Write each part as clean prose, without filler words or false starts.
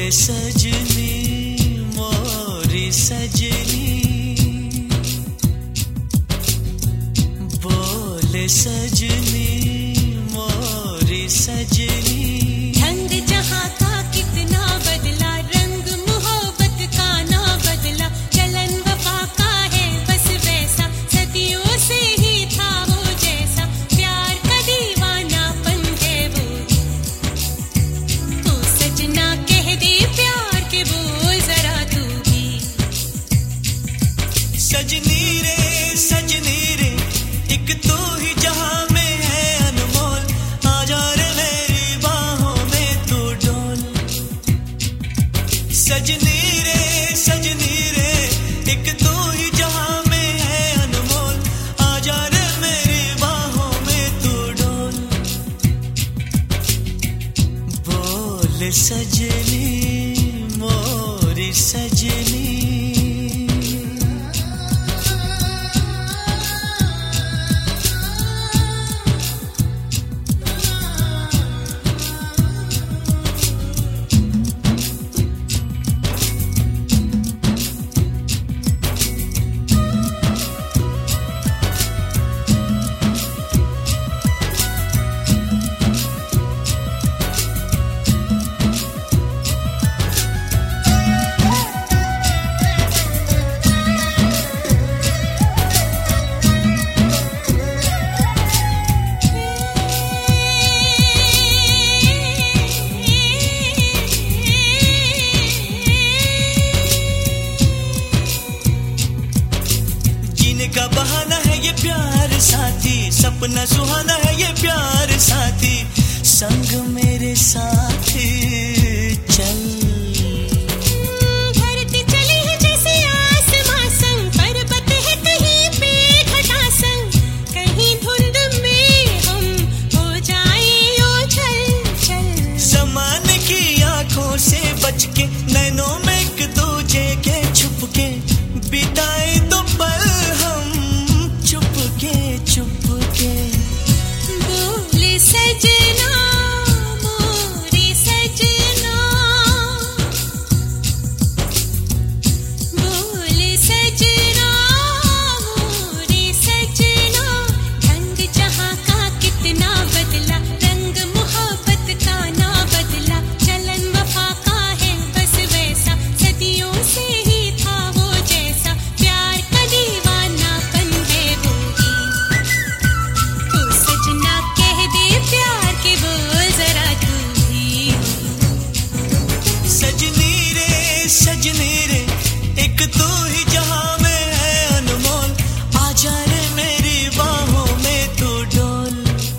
सजनी मोरी सजनी, बोले सजनी मोरी सजनी। ढंग जहाँ का कितना बदला, रंग मोहब्बत का ना बदला, चलन वफा का है बस वैसा, सदियों से ही था वो जैसा, प्यार का दीवानापन है वो। तो सजना कह दे प्यार के बोल जरा तू भी। सजनी रे एक तू ही जहां में है अनमोल, आजा रे मेरी बाहों में तू डोल। सजनी रे एक तू ही जहां में है अनमोल, आजा रे मेरी बाहों में तू डोल। बोल सजनी मोरी सजनी। का बहाना है ये प्यार साथी, सपना सुहाना है ये प्यार साथी, संग मेरे साथ चल। धरती चली है जैसे आसमां संग, पर्वत है कहीं पे घटा संग, कहीं धुंध में हम हो जाए ओझल चल। ज़माने की आंखों से बच के, नैनों में एक दूजे के छुप के, बिताए तो पल चुपके। बोले सजना मोरी सजना, बोले सजना मोरी सजना। ढंग जहाँ का कितना बदला, रंग मोहब्बत का ना बदला, चलन वफा का है बस वैसा, सदियों से ही था वो जैसा, प्यार का दीवानापन है वो ही। तो सजना कह दे प्यार के बोल जरा तू भी। सजनी रे एक तू ही जहां में है अनमोल, आजा रे मेरी बाहों में तू डोल।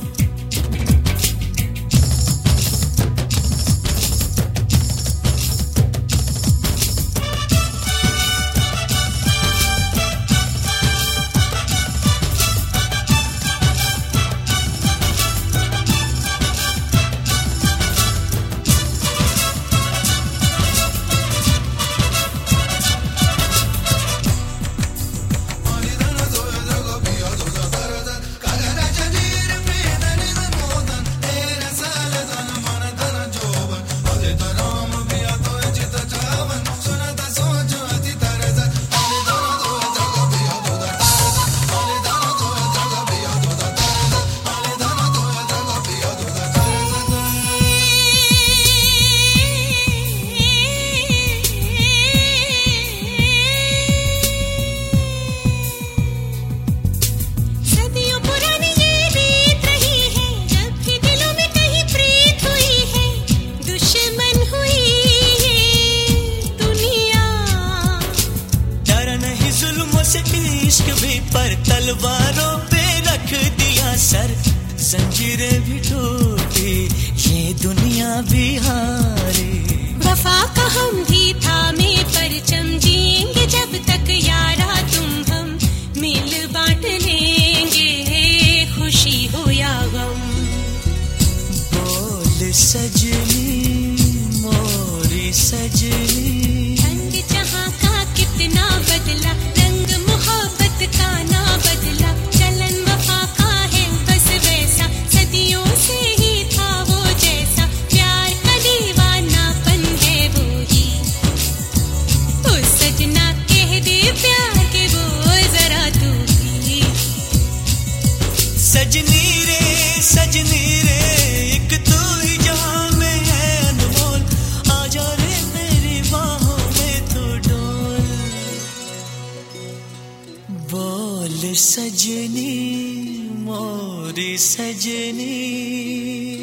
इश्क भी पर तलवारों पे रख दिया सर, जंजीरें भी टूटी ये दुनिया भी हारी। वफा का हम भी थामे परचम, जिएंगे जब तक यारा तुम हम, मिल बांट लेंगे खुशी हो या गम। बोल सजनी मोरी सजनी, ढंग जहाँ का कितना बदला, रंग मोहब्बत का ना बदला, चलन वफा का है बस वैसा, सदियों से ही था वो जैसा, प्यार का दीवानापन है वो। सजनी रे, एक तू ही जहां में है अनमोल, आजा रे मेरी बाहों में तू डोल। बोल सजनी मोरी सजनी।